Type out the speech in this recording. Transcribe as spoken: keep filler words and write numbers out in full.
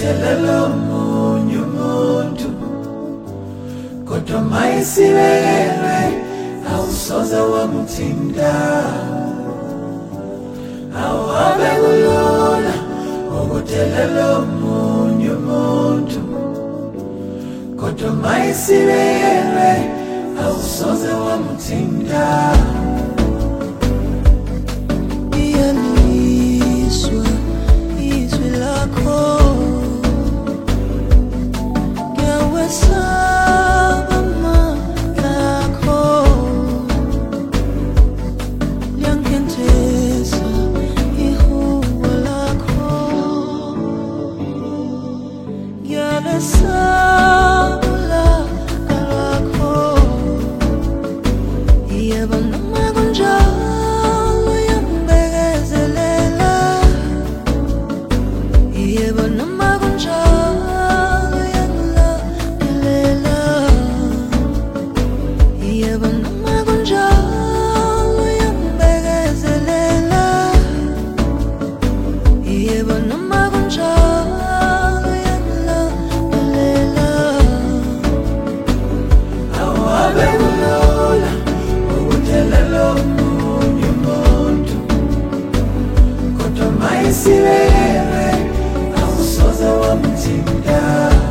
ukudelela omunye umuntu kodwa mayisibekelwe awusoze wamthinta awabe kulula ukudelela omunye umuntu kodwa mayisibekelwe awusoze wamthinta iyaliswa izwi lakho ngiyawesaba amandla akho liyangikhethisa ihubo lakho ngiyalesaba ulaka lwakho yebo noma kunjalo uyambekezelela yebo noma kunjalo uyakulalela yebo noma kunjalo uyambekezelela yebo noma kunjalo uyakulalela awabe kulula ukudelela omunye umuntu kodwa mayisibekelwe awusoze wamthinta